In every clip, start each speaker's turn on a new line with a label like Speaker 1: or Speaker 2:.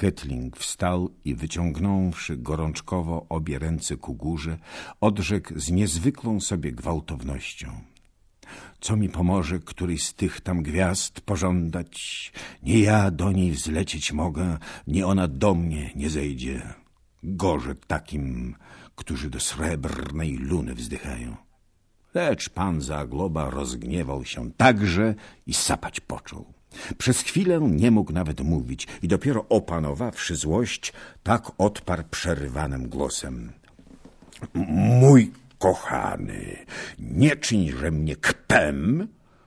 Speaker 1: Kettling wstał i wyciągnąwszy gorączkowo obie ręce ku górze, odrzekł z niezwykłą sobie gwałtownością: co mi pomoże któryś z tych tam gwiazd pożądać? Nie ja do niej wzlecieć mogę, nie ona do mnie nie zejdzie. Gorze takim, którzy do srebrnej luny wzdychają. Lecz pan Zagloba rozgniewał się także i sapać począł. Przez chwilę nie mógł nawet mówić i dopiero opanowawszy złość, tak odparł przerywanym głosem: mój kochany, nie czyń, że mnie kpem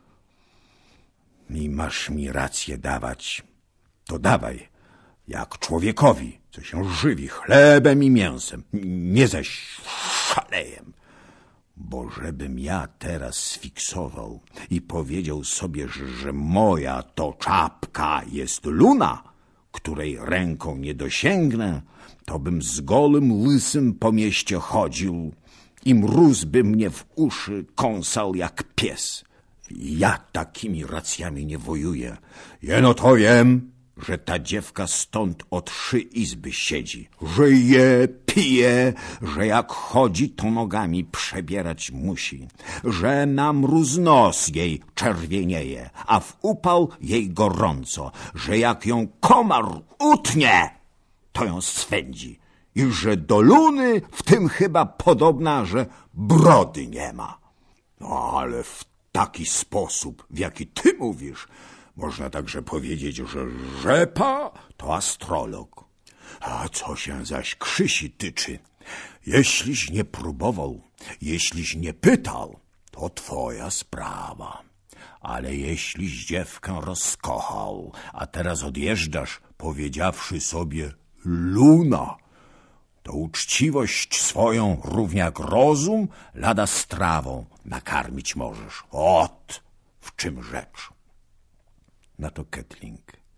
Speaker 1: i masz mi rację dawać, to dawaj, jak człowiekowi, co się żywi chlebem i mięsem, nie zaś szalejem. Bo żebym ja teraz sfiksował i powiedział sobie, że moja to czapka jest luna, której ręką nie dosięgnę, to bym z golym łysym po mieście chodził i mróz by mnie w uszy kąsał jak pies. Ja takimi racjami nie wojuję. Jeno to wiem, że ta dziewka stąd od 3 izby siedzi, że je, pije, że jak chodzi, to nogami przebierać musi, że na mróz nos jej czerwienieje, a w upał jej gorąco, że jak ją komar utnie, to ją swędzi i że do luny w tym chyba podobna, że brody nie ma. No, ale w taki sposób, w jaki ty mówisz, można także powiedzieć, że rzepa to astrolog. A co się zaś Krzysi tyczy, jeśliś nie próbował, jeśliś nie pytał, to twoja sprawa. Ale jeśliś dziewkę rozkochał, a teraz odjeżdżasz, powiedziawszy sobie luna, to uczciwość swoją równie jak rozum lada strawą nakarmić możesz. Ot, w czym rzecz. Na to Kettling: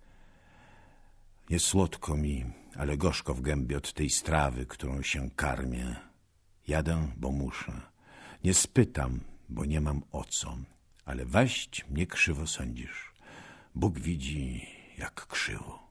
Speaker 1: nie słodko mi, ale gorzko w gębie od tej strawy, którą się karmię. Jadę, bo muszę. Nie spytam, bo nie mam o co. Ale waść mnie krzywo sądzisz. Bóg widzi, jak krzywo.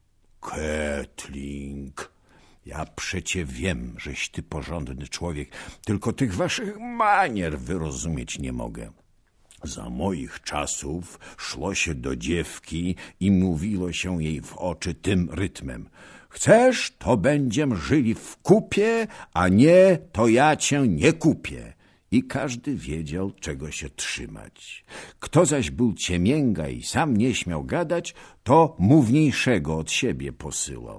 Speaker 1: Kettling, ja przecie wiem, żeś ty porządny człowiek, tylko tych waszych manier wyrozumieć nie mogę. Za moich czasów szło się do dziewki i mówiło się jej w oczy tym rytmem: chcesz, to będziem żyli w kupie, a nie, to ja cię nie kupię. I każdy wiedział, czego się trzymać. Kto zaś był ciemięga i sam nie śmiał gadać, to mówniejszego od siebie posyłał.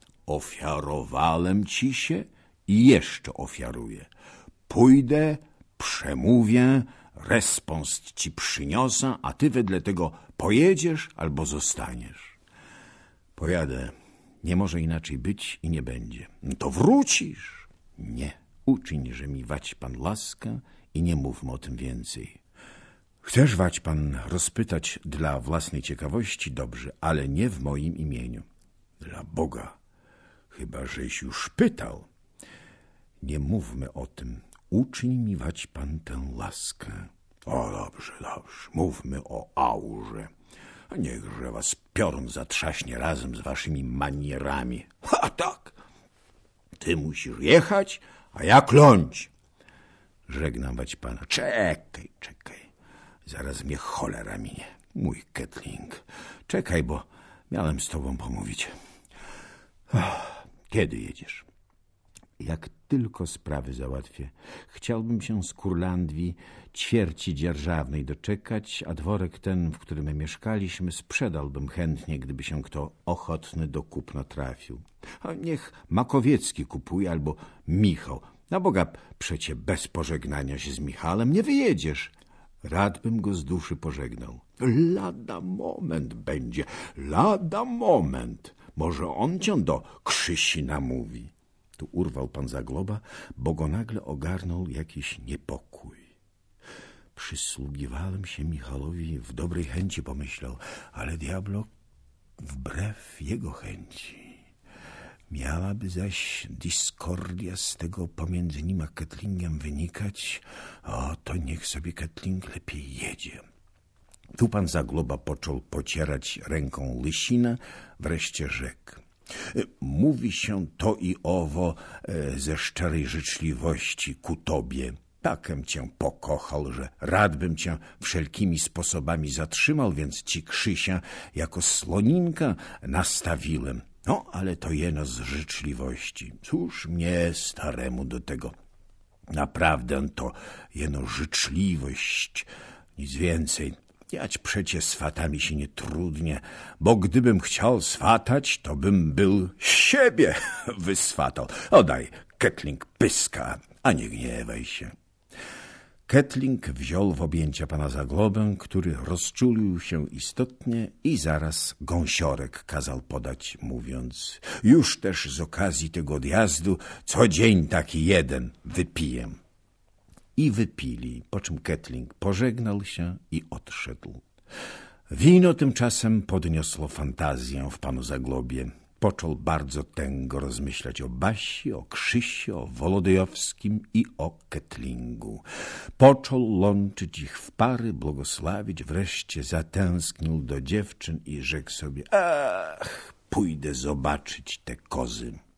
Speaker 1: Ofiarowałem ci się i jeszcze ofiaruję. Pójdę, przemówię, respons ci przyniosę, a ty wedle tego pojedziesz albo zostaniesz. Pojadę. Nie może inaczej być i nie będzie. To wrócisz. Nie. Uczyń, że mi wać pan laskę i nie mówmy o tym więcej. Chcesz wać pan rozpytać dla własnej ciekawości? Dobrze, ale nie w moim imieniu. Dla Boga. Chyba żeś już pytał. Nie mówmy o tym. Uczyń mi wać pan tę laskę. O, dobrze, dobrze. Mówmy o aurze. A niechże was piorun zatrzaśnie razem z waszymi manierami. Ha, tak. Ty musisz jechać, a ja kląć. Żegnam wać pana. Czekaj, czekaj. Zaraz mnie cholera minie. Mój Kettling. Czekaj, bo miałem z tobą pomówić. Kiedy jedziesz? Jak tylko sprawy załatwię. Chciałbym się z Kurlandii ćwierci dzierżawnej doczekać, a dworek ten, w którym my mieszkaliśmy, sprzedałbym chętnie, gdyby się kto ochotny do kupna trafił. A niech Makowiecki kupuje albo Michał. Na Boga, przecie bez pożegnania się z Michałem nie wyjedziesz. Rad bym go z duszy pożegnał. Lada moment będzie, lada moment. Może on cię do Krzysi namówi. Tu urwał pan Zagloba, bo go nagle ogarnął jakiś niepokój. Przysługiwałem się Michałowi w dobrej chęci, pomyślał, ale diablo wbrew jego chęci. Miałaby zaś dyskordia z tego pomiędzy nim a Kettlingiem wynikać, o, to niech sobie Kettling lepiej jedzie. Tu pan Zagloba począł pocierać ręką łysinę, wreszcie rzekł. Mówi się to i owo ze szczerej życzliwości ku tobie. Takem cię pokochał, że rad bym cię wszelkimi sposobami zatrzymał, więc ci Krzysia jako słoninka nastawiłem. No, ale to jeno z życzliwości. Cóż mnie staremu do tego. Naprawdę to jeno życzliwość, nic więcej. Jać przecie swatami się nie trudnie, bo gdybym chciał swatać, to bym był siebie wyswatał. Daj, Kettling pyska, a nie gniewaj się. Kettling wziął w objęcia pana Zaglobę, który rozczulił się istotnie i zaraz gąsiorek kazał podać, mówiąc: już też z okazji tego odjazdu co dzień taki jeden wypiję. I wypili, po czym Kettling pożegnał się i odszedł. Wino tymczasem podniosło fantazję w panu Zaglobie. Począł bardzo tęgo rozmyślać o Basi, o Krzysie, o Wolodyjowskim i o Kettlingu. Począł łączyć ich w pary, błogosławić, wreszcie zatęsknił do dziewczyn i rzekł sobie: ach, pójdę zobaczyć te kozy.